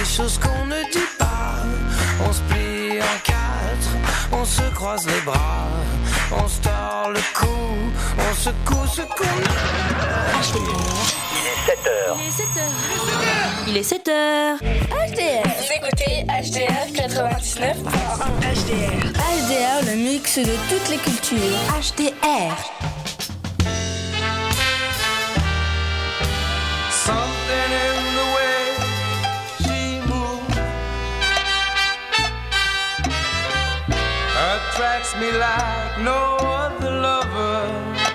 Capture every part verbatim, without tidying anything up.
des choses qu'on ne dit pas. On se plie en quatre, on se croise les bras, on se tord le cou, on secoue ce qu'on a. H D R. Il est sept heures. Il est sept heures. Il est sept heures. H D R. Vous écoutez H D R quatre-vingt-dix-neuf point un. H D R. H D R, le mix de toutes les cultures. H D R. Something in the way she moves attracts me like no other lover.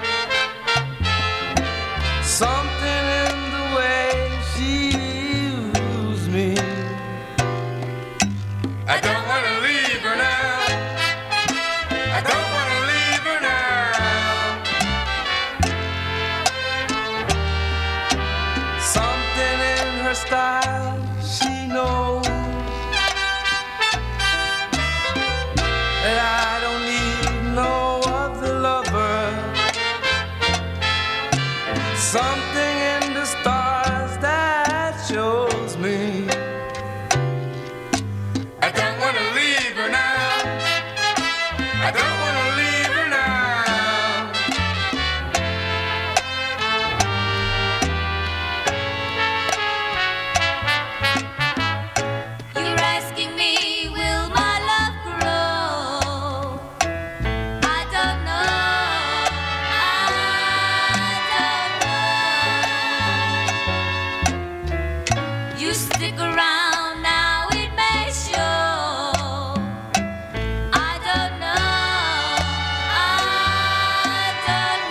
Something in the way she views me. I don't wanna leave her now. I don't wanna leave her now. Something in her style she knows that I don't need no other lover. Something in the stars that shows me I don't wanna leave her now. I don't wanna leave her now. You're asking me, will my love grow? I don't know. I don't know. You stick around now, it may show. I don't know. I don't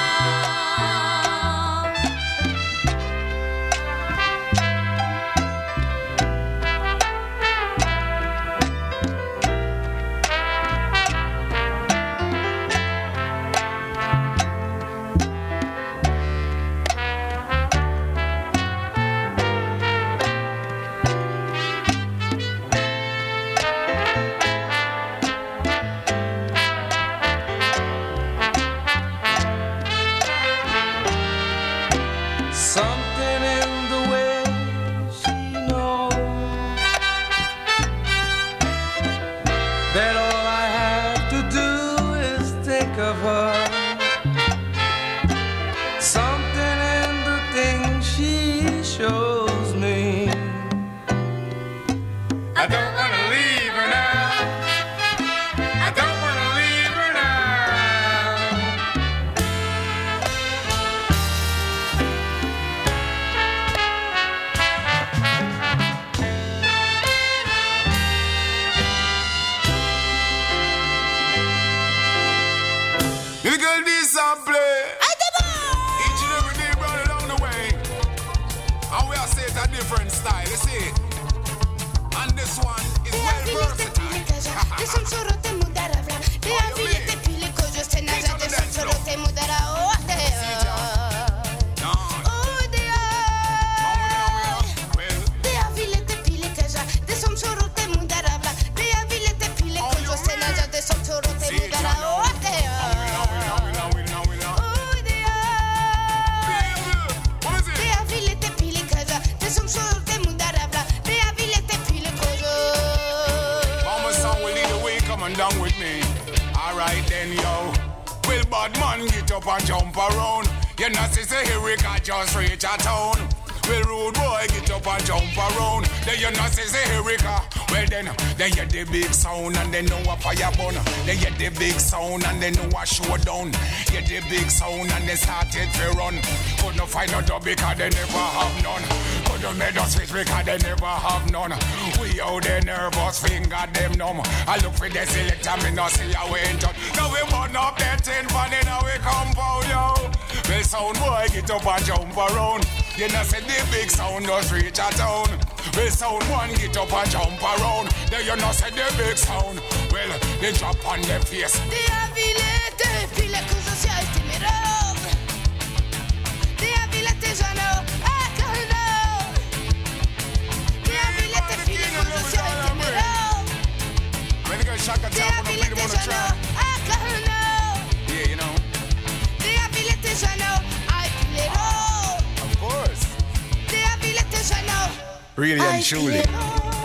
Something in the way she knows that all I have to do is think of her. Something in the things she shows me. I don't wanna leave her now. I don't wanna leave her now. Little girl, this and play. Each and every day, brother, down the way. And we are say it a different style, you see. And this one is well versatile. Mama son will lead the way, come on down with me. Alright then, yo. Will bad man get up and jump around? You know, sister, here we can just reach a town. Will rude boy get up and jump around? Then you know, sister, here we can. Well then, they hear the big sound and they know a fire burn. They hear the big sound and they know a showdown. Hear the big sound and they started to run. Couldn't find no dub because they never have none. Couldn't make us switch because they never have none. We out there nervous, finger them numb. I look for the selector, me no see how we enter. Now we burn up that tin pan in our compound, yo. Well, sound boy, get up and jump around. You know, say the big sound does reach a town. Well, sound one, get up and jump around. Then you know, say the big sound. Well, they drop on their face. Det jag ville, det ville kunna se ut i min rum. Det jag ville, det jag know, I can know. Det jag ville, det ville kunna se ut i min rum. When you get shot at top, I don't want to try. I can know. Yeah, you know. Det jag ville, det jag know, I feel it all. Of course. Det jag ville, det jag know, Really and truly. Yeah,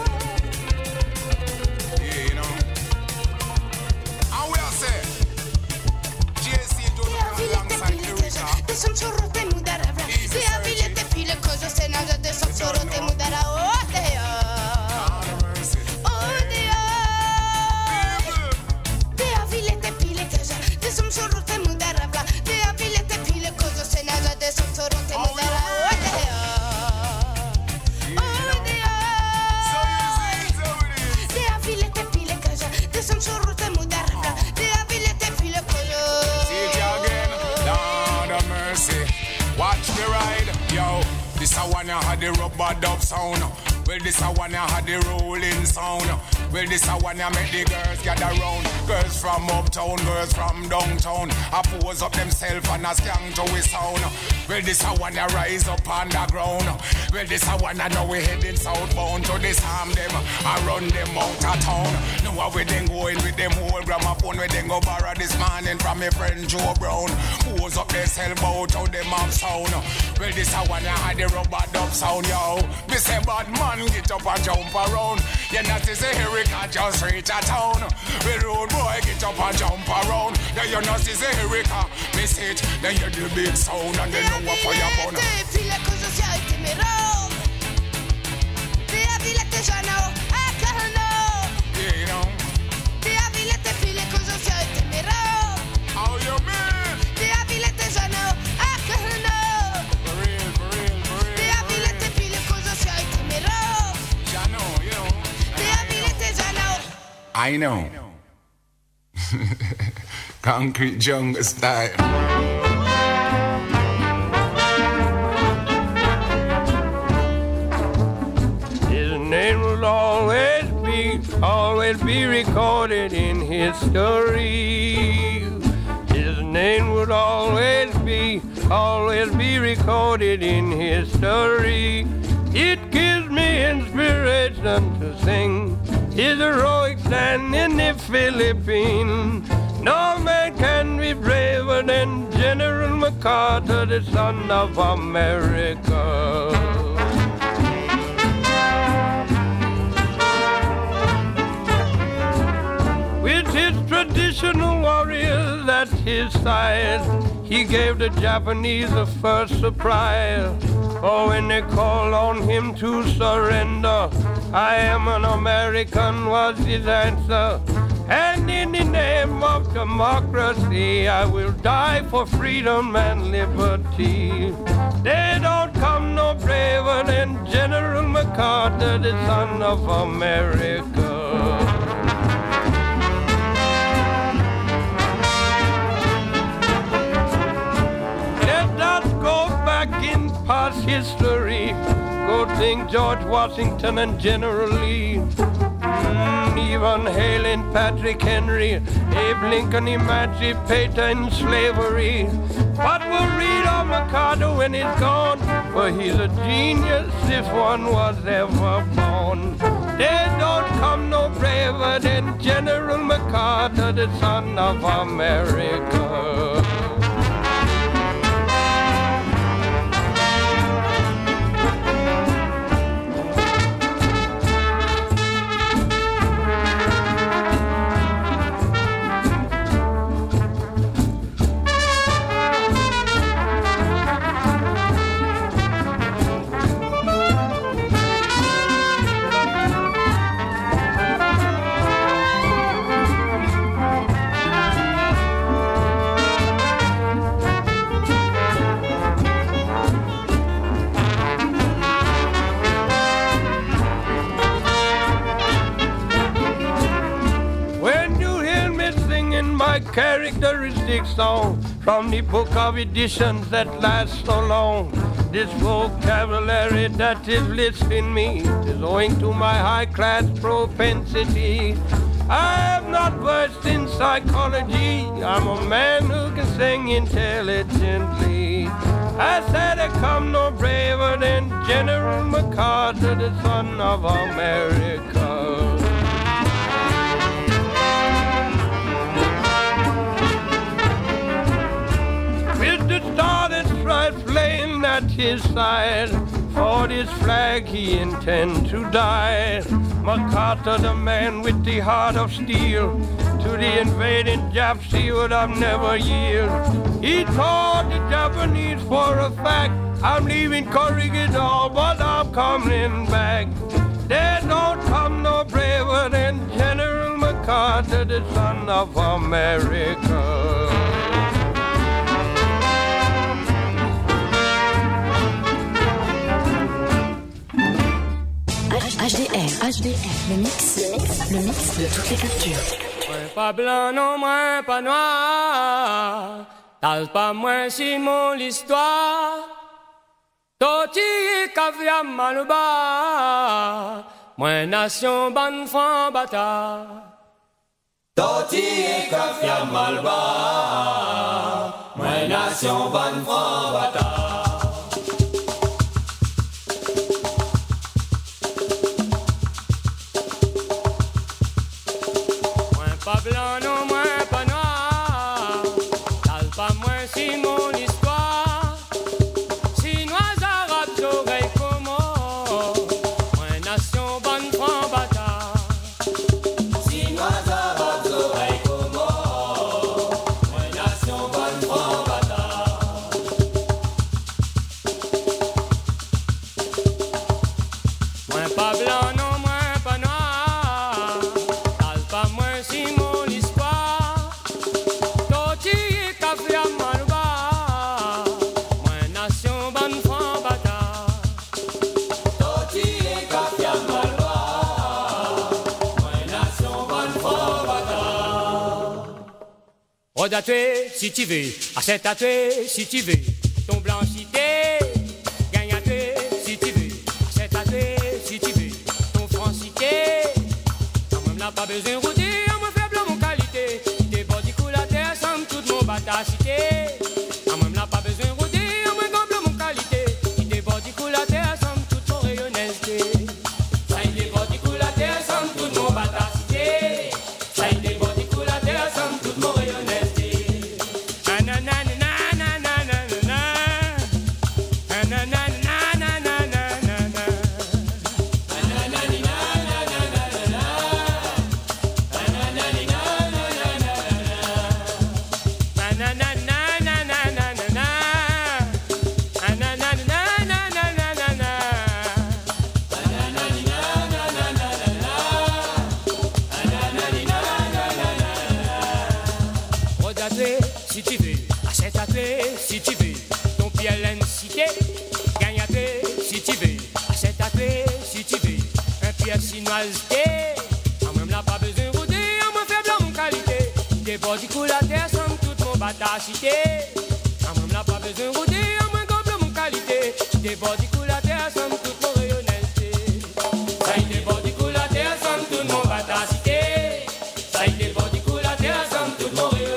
you know. And we are say, J C do the alongside the Rita. Det som så rote mudar över. Det jag vill inte fylla kosa sen när det som så rote mudar åt det jag. Åh det jag. Det jag vill inte fylla kosa. Det som så rote mudar över. Det jag vill inte fylla kosa sen när det som så rote mudar åt det jag. Åh det jag. Det jag vill inte fylla kosa. Det som så rote mudar över. Det jag vill inte fylla kosa. Watch me ride, yo. This a one I had the rubber dub sound. Well, this a one I had the rolling sound. Well, this a one I make the girls gather round. Girls from uptown, girls from downtown. I pose up themselves and a skank to we sound. Well, this a one I rise up underground. Well, this a one I know we heading southbound to disarm them. I run them out of town. Know how we then going with them whole gramophone. We then go borrow this morning from my friend Joe Brown. Pose up themselves out how them have sound. Well, this a one I had the rubber dub sound, yo. Me say bad man get up and jump around. You not to say Erica just reach a town. Well, road boy get up and jump around. Then you not to say Erica miss it. Then you do big sound and then you up for your bone. Det jag vill inte cosa sia il temero. Det jag vill inte känna och äka Yeah, you know. Det jag vill inte fylla cosa sia il temero. How you mean? Det jag vill inte känna och äka For real, for real, for real. Det jag vill inte fylla cosa sia il temero. I know, you know. Det jag vill inte känna och I know. Concrete jungle style. His name will always be, always be recorded in history. His name would always be, always be recorded in history. It gives me inspiration to sing his heroic stand in the Philippines. No man can be braver than General MacArthur, the son of America. With his traditional warriors at his side, he gave the Japanese a first surprise. Oh, when they called on him to surrender, I am an American was his answer. And in the name of democracy, I will die for freedom and liberty. They don't come no braver than General MacArthur, the son of America. In past history, go think George Washington and General Lee, mm, even hailing Patrick Henry, Abe Lincoln emancipating slavery. But we'll read of MacArthur when he's gone, for he's a genius if one was ever born. They don't come no braver than General MacArthur, the son of America. Characteristic song from the book of editions that last so long. This vocabulary that is listening me is owing to my high-class propensity. I have not versed in psychology. I'm a man who can sing intelligently. I said I come no braver than General MacArthur, the son of America. With the star that stripes flame at his side, For this flag he intend to die. MacArthur, the man with the heart of steel, to the invading Japs he would have never yield. He told the Japanese for a fact, I'm leaving Corregidor, but I'm coming back. There don't come no braver than General MacArthur, the son of America. H D R, H D R, le mix, le mix, le mix de toutes les cultures. Moi pas blanc, non, moi pas noir. T'as pas moins si mon l'histoire. Toti et caviar malouba. Moi nation ban franc bata. Toti et caviar malouba. Moi nation ban franc bata. Pas blanc, non, moins pas noir. T'as pas moins si mon histoire. Chinois, arabes, oreilles, comment. Moins nation, bonne franc bata. Chinois, arabes, oreilles, comment. Moins nation, bonne franc bata. Moins pas blanc, non, moins pas noir. T'as pas moins si mon histoire. Toti et café à Malouba. Moins nation bonne franc bata. Toti et café à Malouba. Moins nation bonne franc bata. Rode à tuer si tu veux. Achète à tuer si tu veux. Ton blanchité. Gagne à tuer si tu veux. Achète à tuer si tu veux. Ton francité. Quand même là pas besoin de rouler. Batacité, à même là pas besoin de rouler, à moins gomme mon qualité. Il déborde du coup la terre, somme toute mon rayonnalité. Ça il déborde du coup la terre, somme toute mon batacité. Ça il déborde du coup la terre, somme toute mon rayonnalité. Nanana nanana nanana nanana nanana nanana. Si tu veux, achète à toi si tu veux, ton pied à l'incité, gagne à toi si tu veux, achète à toi si tu veux, un pied à chinoisité, en même là pas besoin de rouler, en moins faible en qualité, des bords du coup la terre somme toute mon batacité, en même là pas besoin de rouler, en moins gomme mon qualité, des bords du coup la terre somme toute mon rayonnalité, ça y est des bords du coup la terre somme toute mon batacité, ça y est des bords du coup la terre somme toute mon rayonnalité.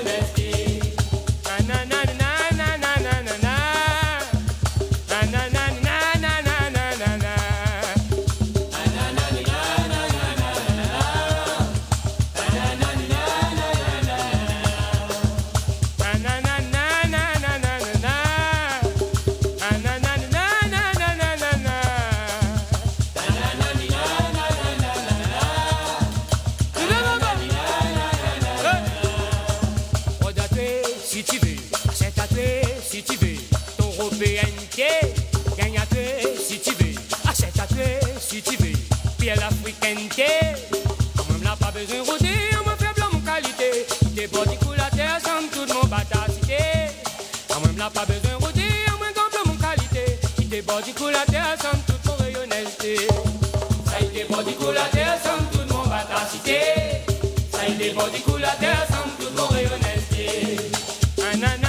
Gagne à toi si tu veux, achète à toi si tu veux, puis à l'africainité. Quand même là pas besoin de rouler, on me faible mon qualité. Des bords du coup la terre, somme toute mon batacité. Quand même là pas besoin de rouler, on me gonfle mon qualité. Des bords du coup la terre, somme toute mon rayonnalité. Ça y est des bords du coup la terre, somme toute mon batacité. Ça y est des bords du coup la terre, somme toute mon rayonnalité. Nanana.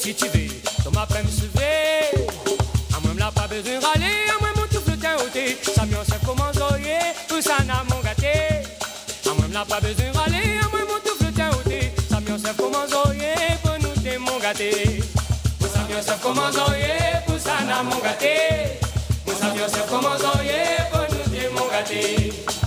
si tu veux, ton m'appelle me sauver. À moi, m'l'a pas besoin de râler, à moi, mon tout flottin ôté. Ça m'y en sait comment zoyer, tout ça n'a mon gâté. À moi, m'l'a pas besoin de râler, à moi, mon tout flottin ôté. Ça m'y en sait comment zoyer, pour nous t'es mon gâté. Pour ça m'y en sait comment zoyer, pour ça n'a mon gâté. Pour ça m'y en sait comment zoyer, pour nous t'es mon gâté.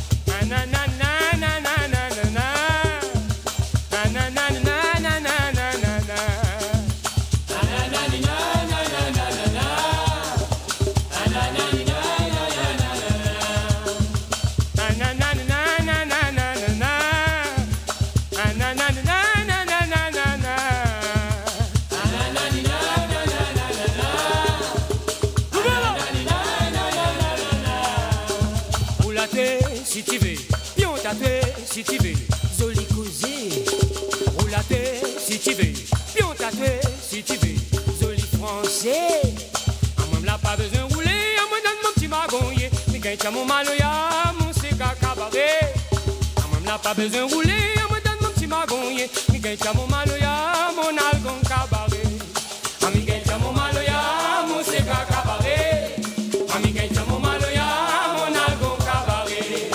Si tu veux, pion tatoué, si tu veux, joli causé. Roule la tête, si tu veux, pion tatoué, si tu veux, joli français. À moi, m'l'a pas besoin de rouler, à moi, donne mon petit magonnier. Mais quand tu as mon maloya, mon séca cabaret. À moi, m'l'a pas besoin de rouler, à moi, donne mon petit magonnier. Mais quand tu as mon maloya, mon algon cabaret. À moi, quand tu as mon maloya, mon séca cabaret. À moi, quand tu as mon maloya, mon algon cabaret.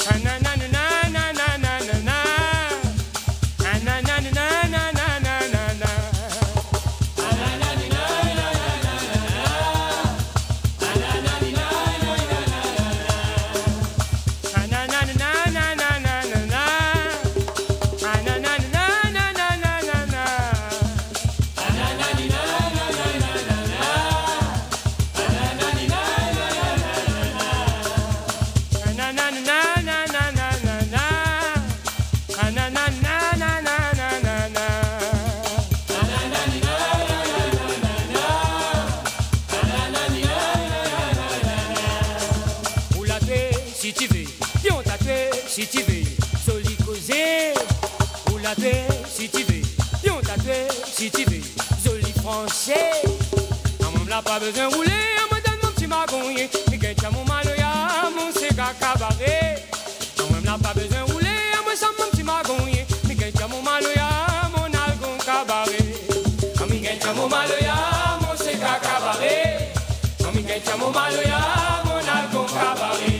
Si tu veux, pion tatoué, si tu veux, joli causé. Roule la tête, si tu veux, pion tatoué, si tu veux, joli français. À moi, m'l'a pas besoin de rouler, à moi, donne mon petit magonnier. Mais quand tu as mon maloya, mon séga cabaret. À moi, m'l'a pas besoin de rouler, à moi, sans mon petit magonnier. Mais quand tu as mon maloya, mon algon cabaret. À moi, quand tu as mon maloya, mon séga cabaret. À moi, quand tu as mon maloya, mon algon cabaret.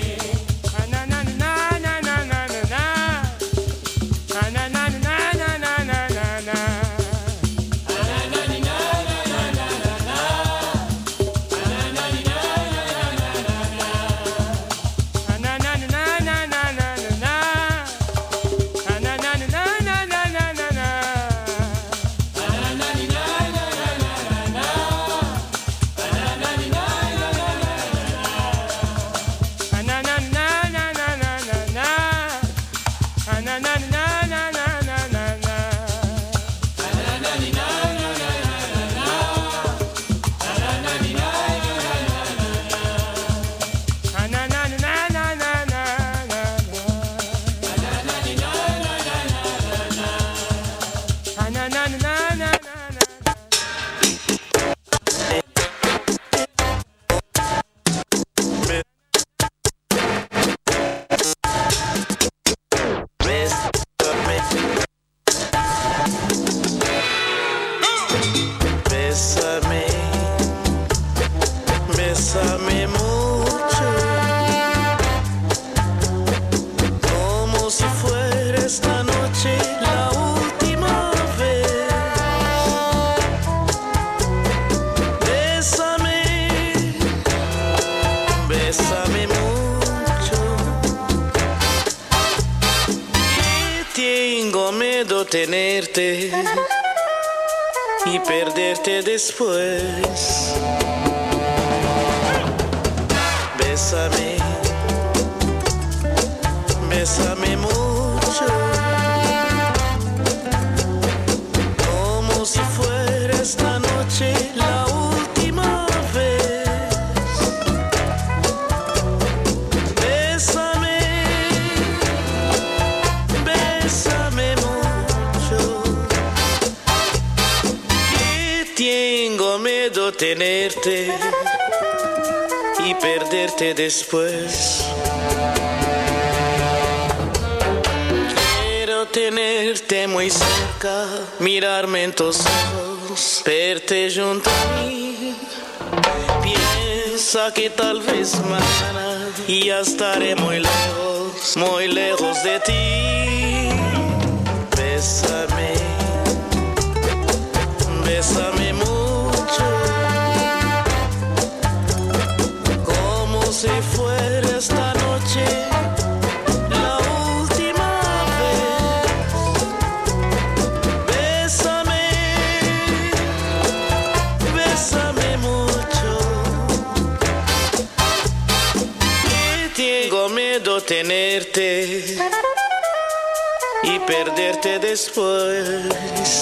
Tenerte y perderte después. Bésame, bésame mucho, como si fuera esta noche la última vez. Bésame, bésame mucho, que tengo miedo tenerte y perderte después. Quiero tenerte muy cerca, mirarme en tus ojos, pero tenerte junto a mí. Piensa que tal vez mañana ya estaré muy lejos, muy lejos de ti. Bésame, bésame mucho, como si fuera esta noche la última vez. Bésame, bésame mucho, y tengo miedo tenerte y perderte después.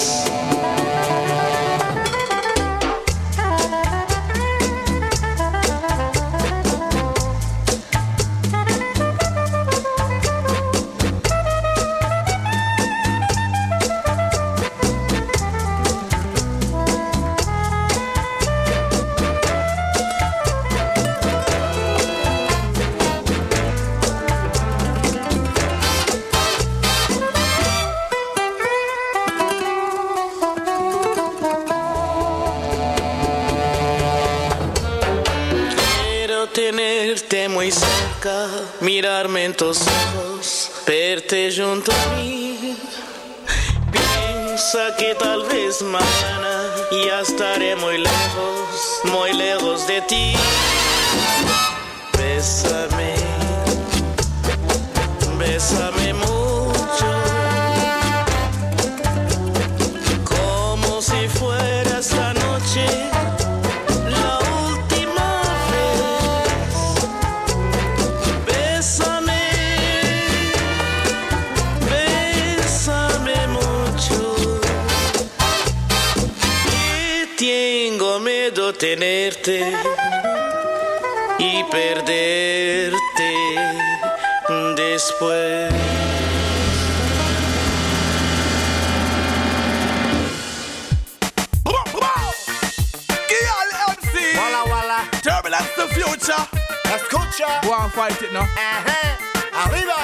Tenerte muy cerca, mirarme en tus ojos, verte junto a mí. Piensa que tal vez mañana ya estaré muy lejos, muy lejos de ti. Bésame, bésame mucho, como si fuera esta noche la última vez. Bésame, bésame mucho, y tengo miedo tenerte y perderte después. Walla walla, turbulence the future. Escucha, go and fight it now. Uh-huh. Arriba,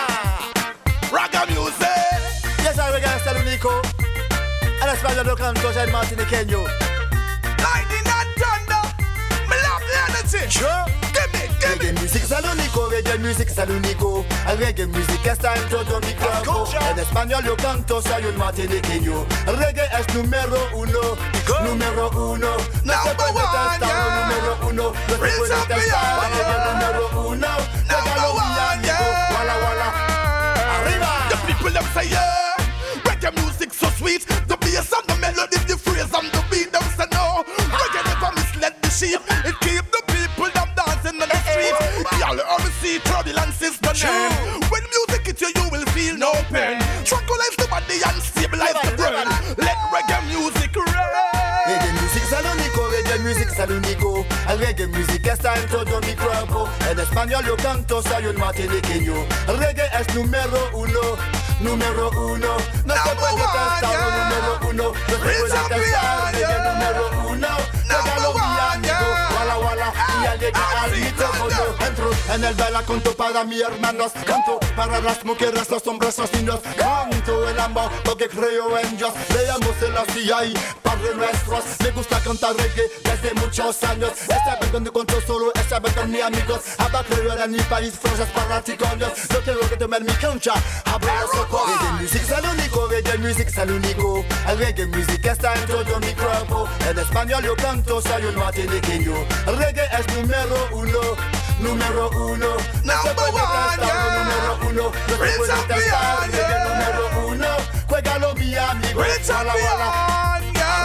Raga music. Yes, I reggae hasta el único. En español lo canto, soy martiniqueño. Lightning and thunder, me love the energy. Sure, give me, give me. Reggae music es el único, reggae music es el único. El reggae music está en todo mi cuerpo. En español yo canto, soy un martiniqueño. El reggae es número uno, número uno. No se puede testar, número uno. No se puede testar, reggae número uno. Regalo mi amigo, walla walla. Arriba. The people them say yeah, reggae music so sweet. The bass and the melody, the phrase and the beat them say no. Reggae never misled the sheep. It keep the people them dancing on the street. Y'all ever see turbulence is the name. When music hits you, you will feel no pain. Tranquilize the body and stabilize the brain. Let reggae music reign. Reggae music es el único, reggae music es el único. El reggae music está en todo mi cuerpo. En español yo canto, soy un martiniqueño. El reggae es número uno, número uno. No se puede testar, número uno. No se puede testar, reggae número uno. Regalo mi amigo, walla walla. Y al llegar al micrófono entro en el baila, canto para mis hermanos. Canto para las mujeres, los hombres, los niños. Canto el amor porque creo en Dios. Leamos en la C I, Padre nuestros. Me gusta cantar reggae desde muchos años. Esta vez cuando canto solo, esta vez con mis amigos. Habla creer en mi país, Francia para ti con Dios. No quiero que tomen mi cancha, hablo socorro. Reggae music es el único, reggae music es el único. El reggae music está en todo mi cuerpo. En español yo canto, soy un martiniqueño. El reggae es número uno, número uno. No se puede testar, número uno. No se puede testar, reggae número uno. Juégalo mi amigo, walla walla.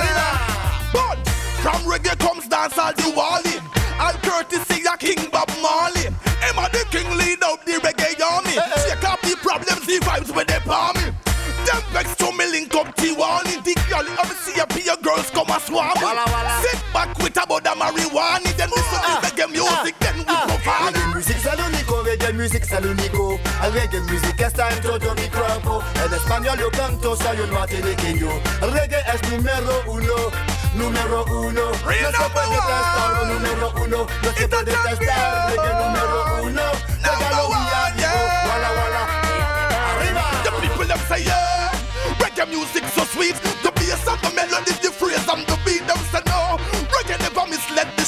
But from reggae comes dancehall Diwali. All courtesy of King Bob Marley. Him a the king lead up the reggae army. Shake up the problems, the vibes with the palmy. Them vex to me link up Tiwani. The girl ever see a peer girls come a swarm. Sit back with a bud of marijuana. Then listen to reggae music, then we provide. Reggae music es el único, reggae music es el único. El reggae music está en todo mi cuerpo. En español yo canto, soy un martiniqueño. El reggae es número uno, número uno. No se puede testar, número uno. No se puede testar, reggae número uno. Regalo mi amigo, walla walla. Arriba. The people them say yeah, reggae music so sweet. The bass and the melody, the phrase and the beat them say no.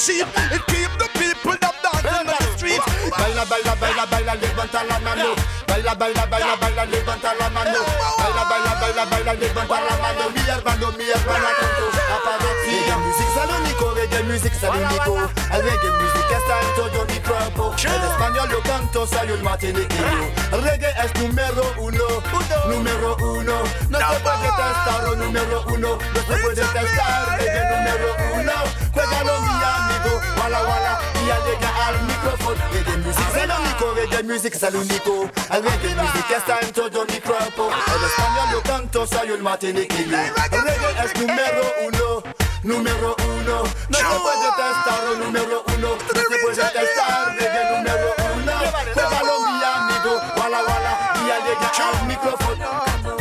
cheap. It keep the people that dancing on the street. Baila, baila, baila, baila, levanta la mano. Baila, baila, baila, baila, levanta la mano. Baila, baila, baila, baila, levanta la mano. Mi hermano, mi hermana, canto, aparati. Reggae music salónico, reggae music salónico. El reggae music está en todo mi cuerpo. En español yo canto, soy un martiniqueño. El reggae es número uno, número uno. No se puede testar, oh, número uno. No se puede testar, reggae número uno. Juégalo mi amigo, wala wala. Y ya llega al micrófono. Reggae music salónico, reggae music salónico. El reggae music está en todo mi cuerpo. En español yo canto, soy un martiniqueño. El reggae es número uno, número uno. No se puede testar, oh, número uno. No se puede testar, reggae número uno. Juégalo mi amigo, wala wala. Y ya llega al micrófono.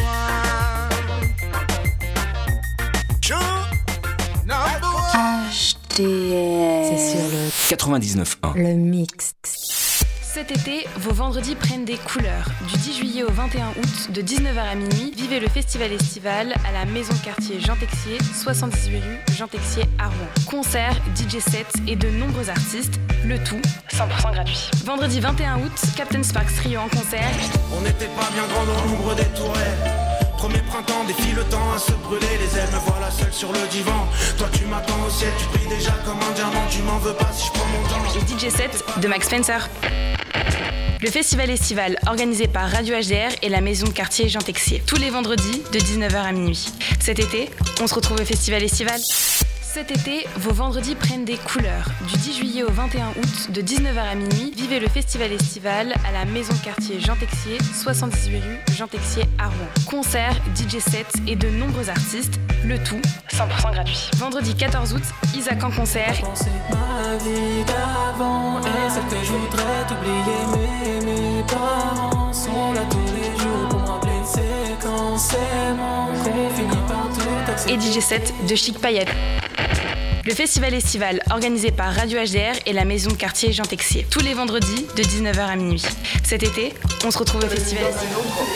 H D R. C'est sur le quatre-vingt-dix-neuf un. Le mix. Cet été, vos vendredis prennent des couleurs. Du dix juillet au vingt et un août, de dix-neuf heures à minuit, vivez le festival estival à la maison quartier Jean Texier, soixante-dix-huit rue Jean Texier à Rouen. Concerts, D J sets et de nombreux artistes, le tout cent pour cent gratuit. Vendredi vingt et un août, Captain Sparks Trio en concert. On n'était pas bien grand dans l'ombre des tourelles. Premier printemps, défile le temps à se brûler les ailes. Me voilà seul sur le divan. Toi tu m'attends au ciel, tu brilles déjà comme un diamant. Tu m'en veux pas si je prends mon temps. Et D J set de Max Spencer. Le festival estival organisé par Radio H D R et la maison de quartier Jean Texier. Tous les vendredis de dix-neuf heures à minuit. Cet été, on se retrouve au festival estival. Cet été, vos vendredis prennent des couleurs. Du dix juillet au vingt et un août, de dix-neuf heures à minuit, vivez le festival estival à la maison de quartier Jean Texier, soixante-dix-huit rue Jean Texier à Rouen. Concerts, D J sets et de nombreux artistes, le tout cent pour cent gratuit. Vendredi quatorze août, Isaac en concert. Ma vie d'avant et celle que je voudrais t'oublier, mais mes parents sont là tous les jours pour me rappeler séquences qu'on finit par tout accepter. Et D J set de Chic Paillette. Le festival estival organisé par Radio H D R et la maison de quartier Jean Texier. Tous les vendredis de dix-neuf heures à minuit. Cet été, on se retrouve au festival estival.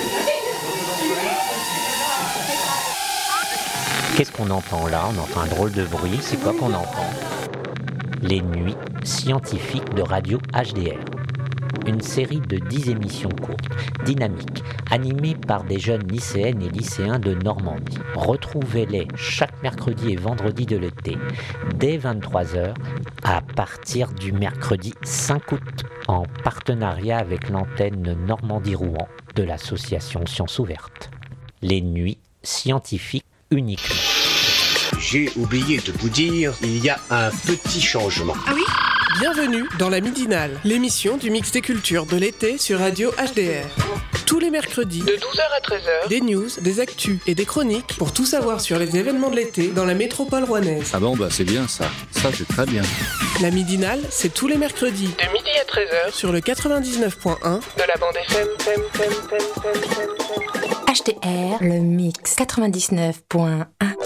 Qu'est-ce qu'on entend là? On entend un drôle de bruit. C'est quoi qu'on entend? Les nuits scientifiques de Radio H D R. Une série de dix émissions courtes, dynamiques, animées par des jeunes lycéennes et lycéens de Normandie. Retrouvez-les chaque mercredi et vendredi de l'été, dès vingt-trois heures, à partir du mercredi cinq août, en partenariat avec l'antenne Normandie-Rouen de l'association Sciences Ouvertes. Les nuits scientifiques uniquement. J'ai oublié de vous dire, il y a un petit changement. Ah oui ? Bienvenue dans la Midinale, l'émission du mix des cultures de l'été sur Radio H D R. Tous les mercredis, de douze heures à treize heures, des news, des actus et des chroniques pour tout savoir sur les événements de l'été dans la métropole rouennaise. Ah bon, bah c'est bien ça. Ça, c'est très bien. La Midinale, c'est tous les mercredis, de midi à treize heures, sur le quatre-vingt-dix-neuf point un de la bande F M. H D R, le mix quatre-vingt-dix-neuf point un.